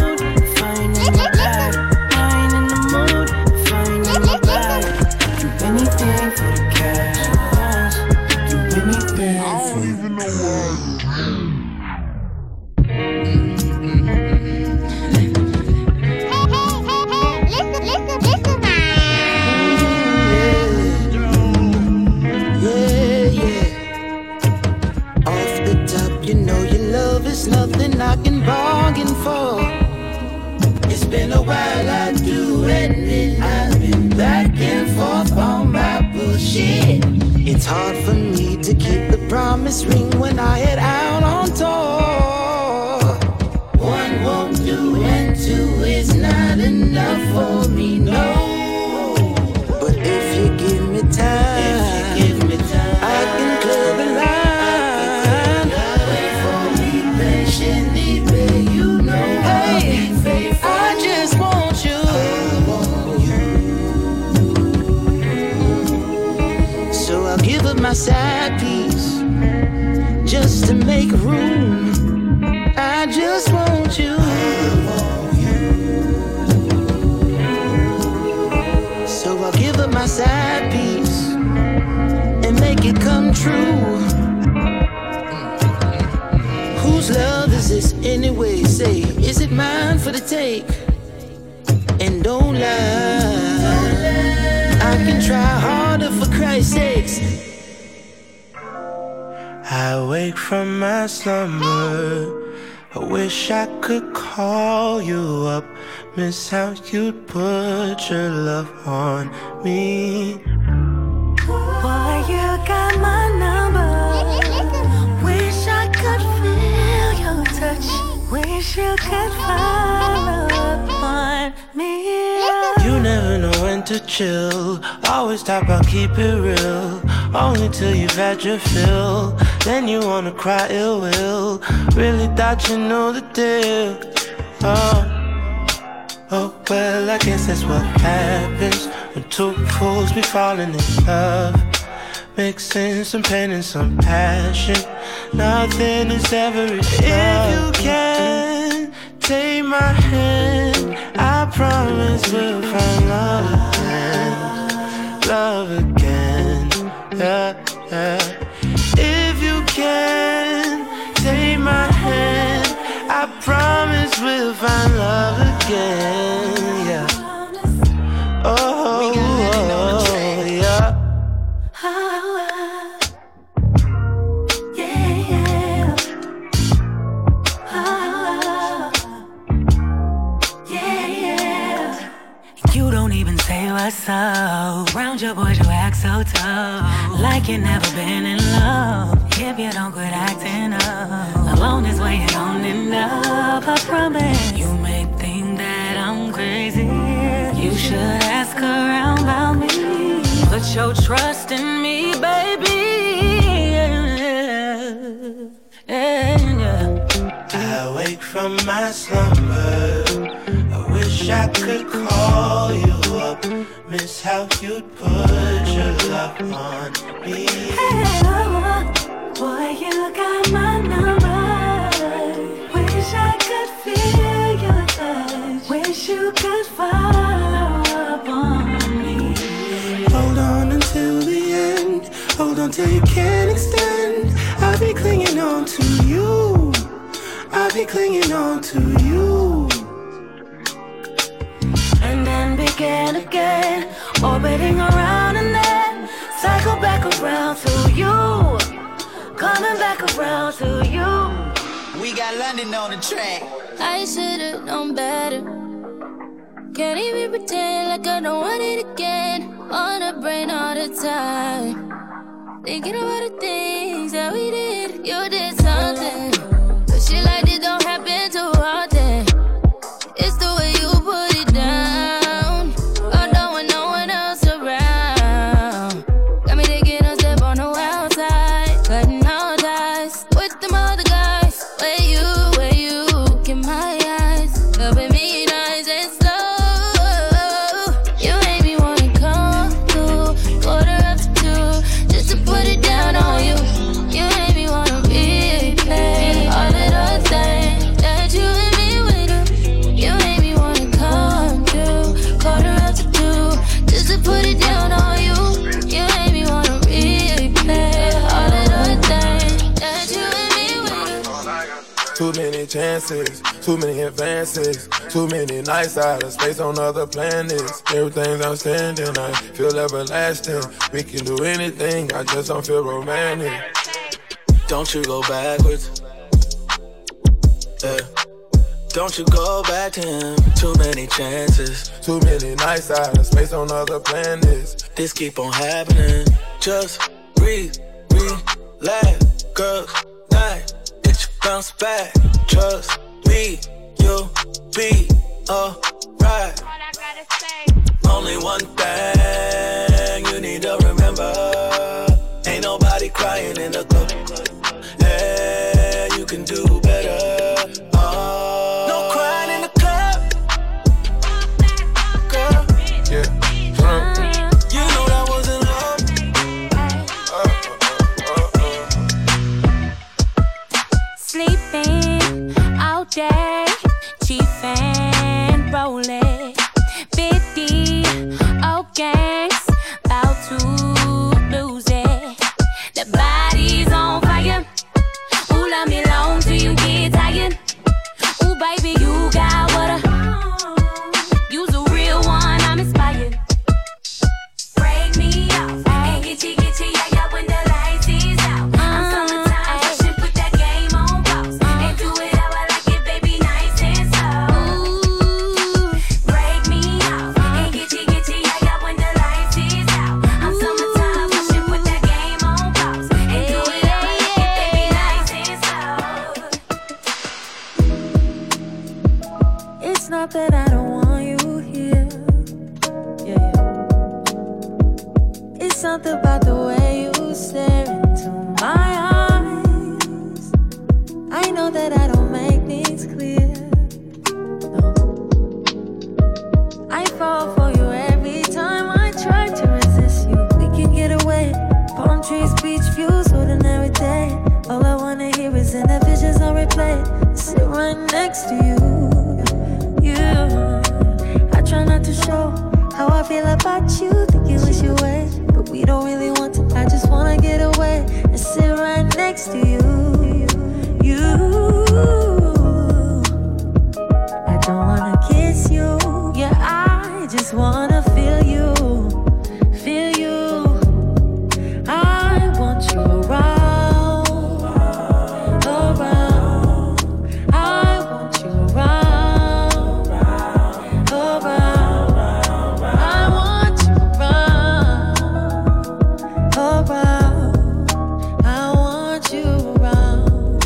been a while, I do admit I've been back and forth on my bullshit. It's hard for me to keep the promise ring when I head out on tour. One won't do and two is not enough for me, no. But if you give me time, if you give me time, I can clear the line. Wait for me patiently, babe, you know I'll be faithful. I just want you. So I'll give up my side piece just to make room. I just want you. So I'll give up my side piece and make it come true. Whose love is this anyway? Say, is it mine for the take? And don't lie, I can try harder for Christ's sakes. I wake from my slumber, I wish I could call you up, miss how you'd put your love on me. Boy, you got my number. Wish I could feel your touch. Wish you could follow up on me. You never know when to chill, always talk about keep it real. Only till you've had your fill, then you wanna cry ill will. Really thought you knew the deal. Oh, oh well, I guess that's what happens when two fools be falling in love, mixing some pain and some passion. Nothing is ever enough. If you can take my hand, I promise we'll find love again, love again. Yeah, yeah. If you can take my hand, I promise we'll find love again. Yeah. Oh, oh, oh yeah. Yeah, yeah. Yeah, yeah. You don't even say what's up. Round your boys, you act so tough, like you never been in love. If you don't quit acting up, alone is where you don't end up. I promise. You may think that I'm crazy, you should ask around about me. Put your trust in me, baby. Yeah, yeah. I wake from my slumber, I wish I could call you up, miss how you'd put your love on me. Hey, oh, boy, you got my number. Wish I could feel your touch. Wish you could follow up on me. Hold on until the end, hold on till you can't extend. I'll be clinging on to you, I'll be clinging on to you. And then begin again, orbiting around and then cycle back around to you, coming back around to you. We got London on the track. I should've known better. Can't even pretend like I don't want it again. On the brain all the time, thinking about the things that we did. You did something, but shit like this don't happen too often. It's the way you put it down, although when no one else around. Got me taking a step on the wild side, cutting all ties with them other guys. Where you, where you, get my eyes, loving me nice and slow. You made me wanna come through, quarter after two, just to put it down on you. You made me wanna replay all of those things that you and me went through. You made me wanna come through, quarter after two, just to put it down on you. You made me wanna replay all of those things that you and me went through. Too many chances, too many advances, too many nights out of space on other planets. Everything's outstanding, I feel everlasting. We can do anything, I just don't feel romantic. Don't you go backwards, yeah. Don't you go back to him. Too many chances. Too many nights out of space on other planets. This keep on happening. Just breathe, relax, girl. Night, get you bounce back. Trust me, you'll be alright. Only one thing you need to remember. Ain't nobody crying in the club. Hey, you can do better. Oh, no crying in the club. Girl. Yeah. Drunk. You know that wasn't love. Uh, uh, uh, uh. Sleeping all day, chiefin', rollin', fifty, oh gangs, about to lose it. The body's on fire. Ooh, love me long till you get tired. Ooh, baby, you got what I. You's a real one, I'm inspired. Break me off and get you, get you, yeah, yeah, when the lights is out. I'm summertime, pushing, put that game on pause. And do it how I like it, baby, nice and slow. Ooh, break me off and get you, get you, yeah, yeah, when the lights is out. I'm summertime, pushing, put that game on pause. And do it how I like it, baby, nice and slow. It's not that I don't want you here. Yeah, yeah. It's something about the way you stare into my eyes. I know that I don't make things clear. No. I fall for you every time I try to resist you. We can get away. Palm trees, beach views, ordinary day. All I wanna hear is in the visions on replay. Sit right next to you. You, I try not to show how I feel about you. Think you wish you away, but we don't really want to. I just wanna get away and sit right next to you. You, I don't wanna kiss you. Yeah, I just wanna feel you, feel you. I want you around, around. I want you around, around. I want you around, around. I want you around,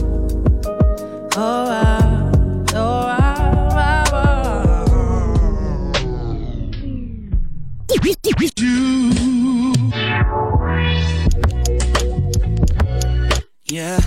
around, Yeah.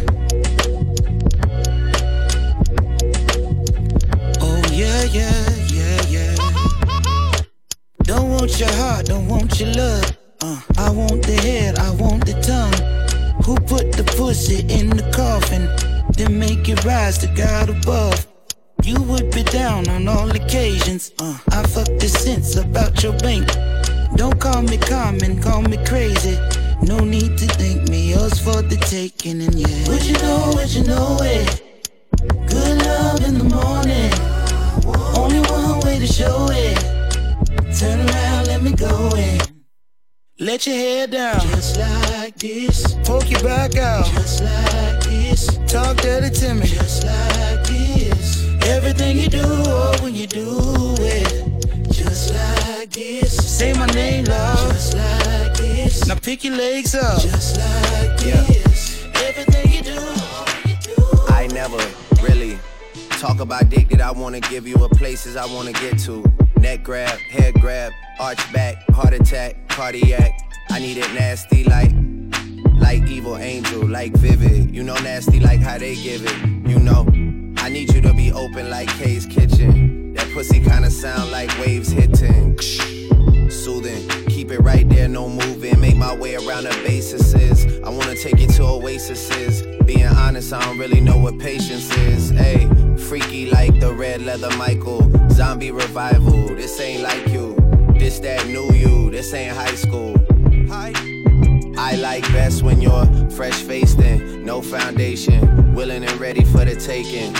Oh yeah, yeah, yeah, yeah. Don't want your heart, don't want your love. Uh, I want the head, I want the tongue. Who put the pussy in the coffin? Then make it rise to God above. You would be down on all occasions. Uh, I fuck the sense about your bank. Don't call me common, call me crazy. No need to thank me, yours for the taking, and yeah. Would you know, would you know it? Good love in the morning. Only one way to show it. Turn around, let me go in. Let your hair down, just like this. Poke your back out, just like this. Talk dirty to me, just like this. Everything you do, oh, when you do it, just like this. Say my name loud, just like this. Now pick your legs up, just like this. Everything you do, you do. I never really talk about dick that I wanna give you, or places I wanna get to. Neck grab, head grab, arch back, heart attack, cardiac. I need it nasty like, like evil angel, like vivid. You know nasty like how they give it. You know, I need you to be open like Kay's Kitchen. That pussy kinda sound like waves hitting. Soothing, keep it right there, no moving. Make my way around the bases. I wanna take you to oases. Being honest, I don't really know what patience is. Ayy, freaky like the red leather Michael. Zombie revival, this ain't like you. This that new you, this ain't high school. Hi. I like best when you're fresh-faced and no foundation. Willing and ready for the taking.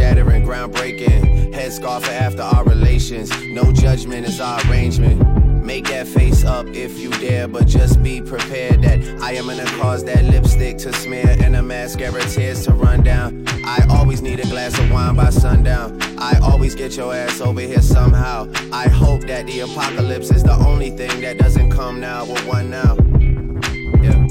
Earth-shattering, groundbreaking. Headscarf after our relations. No judgment is our arrangement. Make that face up if you dare, but just be prepared that I am gonna cause that lipstick to smear and a mascara tears to run down. I always need a glass of wine by sundown. I always get your ass over here somehow. I hope that the apocalypse is the only thing that doesn't come now with one now. Yeah.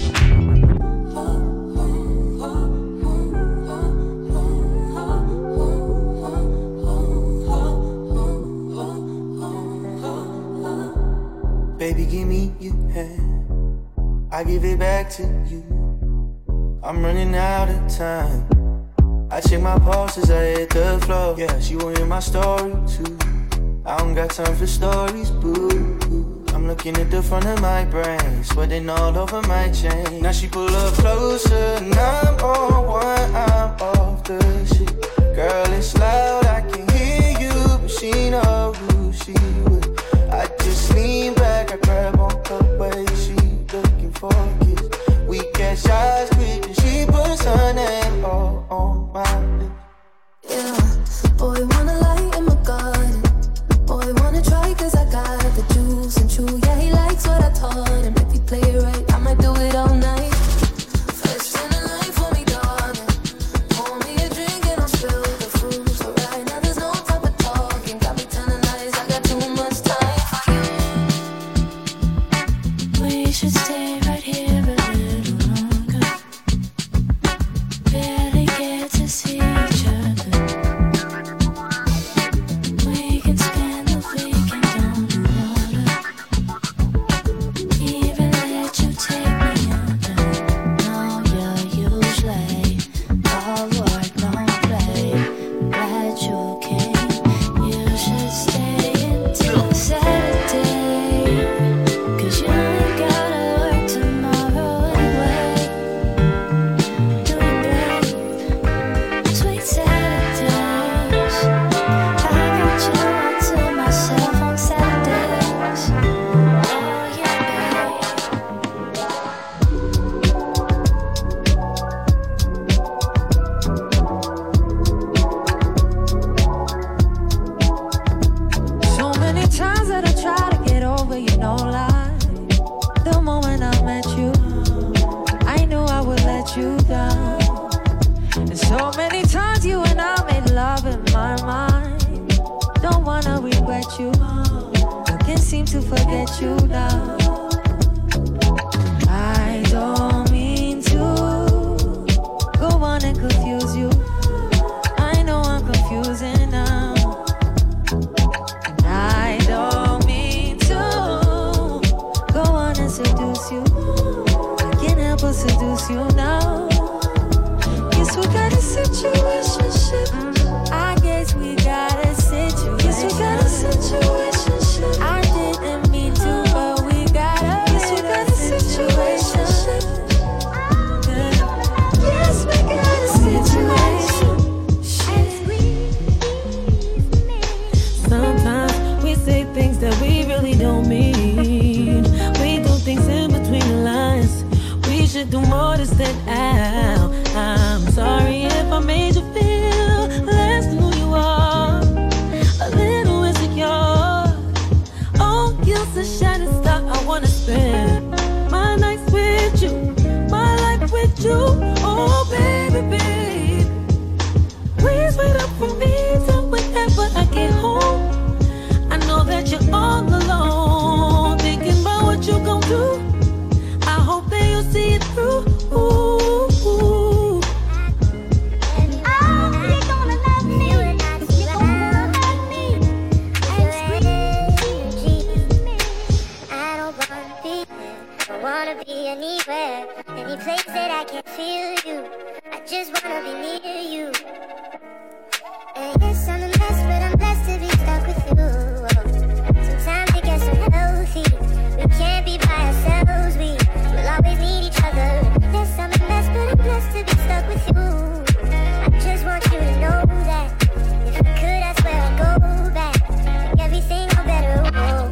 Baby, give me your hand, I give it back to you. I'm running out of time. I check my pulse as I hit the floor. Yeah, she will hear my story too. I don't got time for stories, boo. I'm looking at the front of my brain, sweating all over my chain. Now she pull up closer, and I'm on one, I'm off the shit. Girl, it's loud, I can hear you, but she know who she with. I just lean back, I grab on her waist, she looking for a kiss. We catch eyes quick, and she puts her name all on my lips. Yeah, boy, wanna lie in my garden. Boy, wanna try cause I got the juice and true. Yeah, he likes what I taught him. If he play it right, I might do it all night. First in the line for me, darling. Pour me a drink and I'll spill the fruit. So right now there's no time for talking. Got me telling lies, I got too much time for you. We should stay right here a little longer. Barely get to see each other. We can spend the weekend on the water. Even let you take me under. No, you're usually all work, no play. Glad you came. You should stay until Saturday. Cause you ain't gotta work tomorrow anyway. Do it, babe. Sweet Saturdays. I got you all to myself on Saturdays. Oh yeah, babe. So many times that I try to get over you, no lie. The moment I met you, I knew I would let you down. And so many times you and I made love in my mind. Don't wanna regret you, I can't seem to forget you now. I don't mean to go on and confuse you. I know I'm confusing now. And I don't mean to go on and seduce you. I can't help but seduce you now. Guess we got a situationship. I guess we got a situation. Guess we got a situationship. I didn't mean to, but we got a. Guess we got a situationship. Yes, we got a situation. Sometimes we say things that we really don't mean. We do things in between the lines. We should do more to stand out. I'm sorry if I made you feel less than who you are. A little insecure. Oh, you're a shining star. I wanna spend my nights with you, my life with you. Oh, baby, baby. Please wait up for me till whenever I get home. I know that you're all alone, thinking about what you gon' do. I hope that you'll see it through. Ooh, ooh. I wanna be anywhere, any place that I can feel you. I just wanna be near you. And yes, I'm a mess, but I'm blessed to be stuck with you. Sometimes it gets unhealthy. We can't be by ourselves. We will always need each other. Yes, I'm a mess, but I'm blessed to be stuck with you. I just want you to know that if I could, I swear I'd go back. Make everything go better. Oh.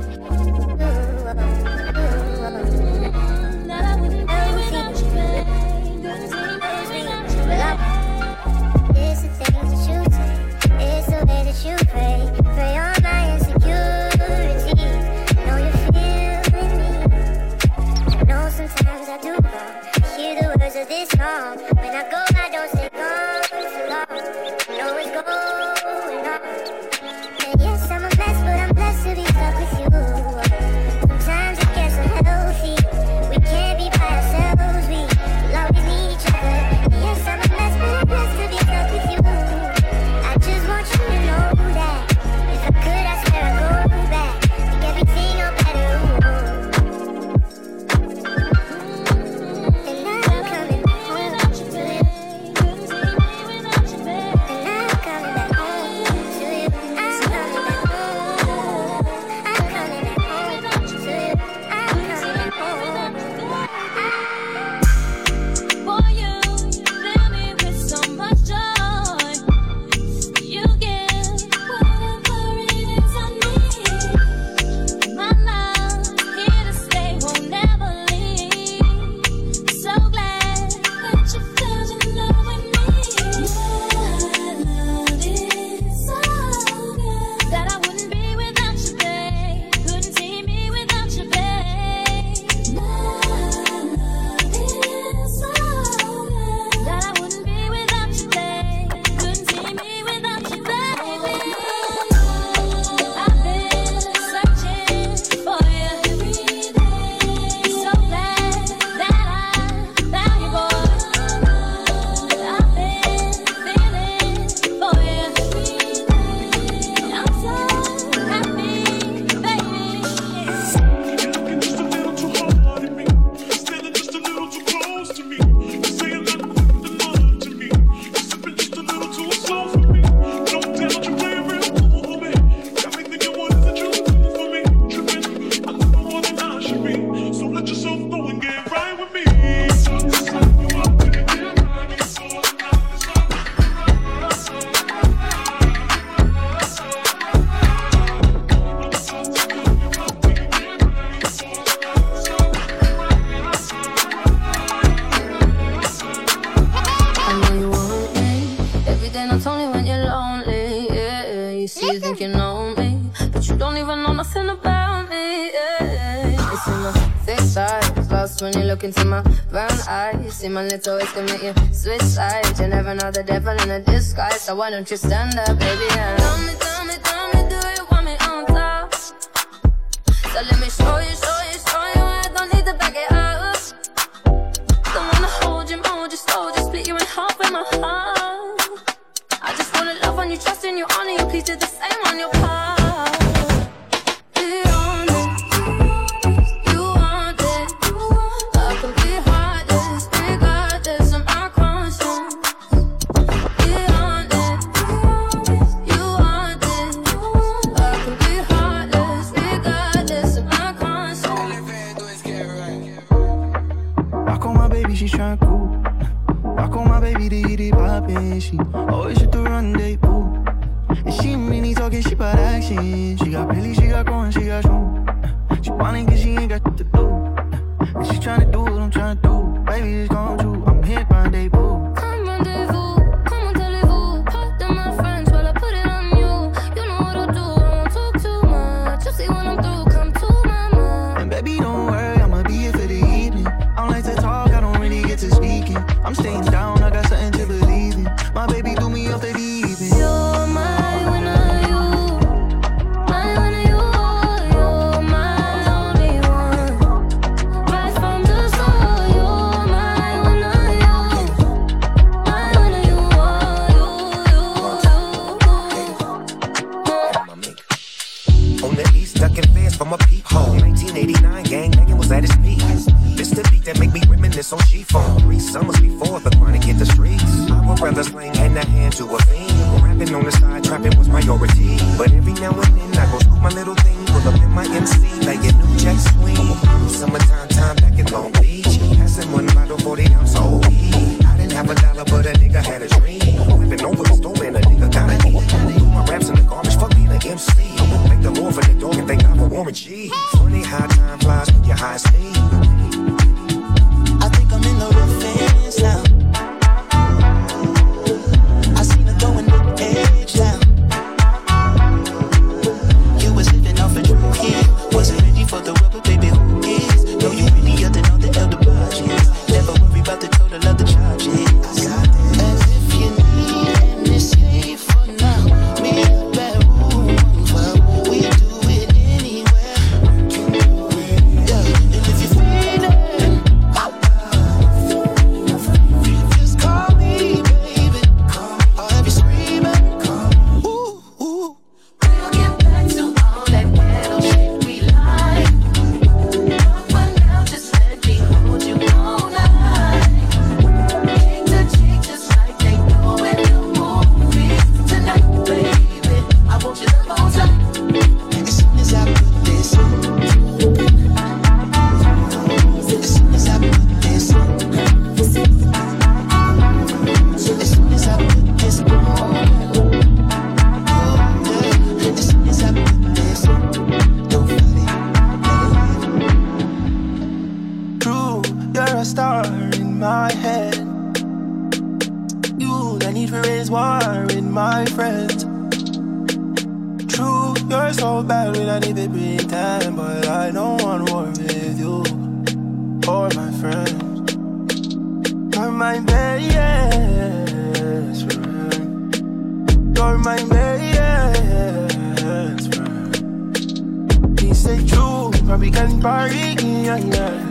want me, but you don't even know nothing about me. Yeah. It's in my thick sides, lost when you look into my brown eyes. See my little ways can make you switch sides. You never know the devil in a disguise, so why don't you stand up, baby? And tell me, tell me, tell me, do you want me on top? So let me show you, show you, show you. I don't need to back it up. Don't wanna hold you, mold you slow, just split you in half with my heart. I just wanna love on you, trust in you, honor you. Please do the same on your part. Be honest, you want it. I can be heartless, regardless of my conscience. Be honest, you want it. I can be heartless, regardless of my conscience. Rock on my baby, she tryna cool. Rock on my baby, the hit it poppin'. She always at the rendezvous. And she really talking shit about action. She got Billy, she got going, she got shown. She whining cause she ain't got shit to do. And she tryna do what I'm tryna do. Baby, it's gon' true. I'm here rendezvous. Come rendezvous, come on, tell-vous. Pop to my friends while I put it on you. You know what I'll do, I won't talk too much. You'll see when I'm through, come to my mind. And baby, don't worry, I'ma be here for the evening. I don't like to talk, I don't really get to speaking. I'm staying down, I got something to believe in. My baby do me off the deep end. You're my winner, you. My winner, you. You're my only one. Right from the start, you're my winner, you. My winner, you are, you, you, you. On the east, ducking fans from a peephole. nineteen eighty-nine, gang banging was at its peak. This the beat that make me reminisce on Chiffon. Three summers before the chronic hit the streets. I would rather slang hand to hand to a fiend. Rapping on the side, trapping was priority. But every now and then I go scoop my little thing, pull up in my M C like a new Jack Swing. Summertime, time back in Long Beach. Passing one bottle, forty ounce O E. I didn't have a dollar, but a nigga had a dream. Whipping over the stolen, a nigga gotta eat. Threw my raps in the garbage, fuck being an M C. Thank the Lord for the dog and thank God for Warren G. Funny how time flies when you're high speed. I think I'm in the revenge now. I seen her throwing the edge down. You was living off a dream kid. Wasn't ready for the world, but baby, who is? Know you really other than the elder budgets. Never worry about the total of the charges. As if you need an escape for now. Me and the bad rules, well, we do it anywhere. Yeah, and if you're feeling just call me, baby. I'll have you screaming. Ooh, ooh. We'll get back to all that ghetto shit we like. But for now, just let me hold you all night. Cheek to cheek, just like they do in the movies. Tonight, baby, I want you the whole time. As soon as I put this, as soon as I put this, as soon as I put this on, as soon as I put this, don't fight it. True, you're a star in my head. You, the need for raise war in my friends. True, you're so bad when I need to pretend, but I don't want war with you or my friends. You're my best friend. You're my best friend. Please stay true, probably can party, yeah, yeah.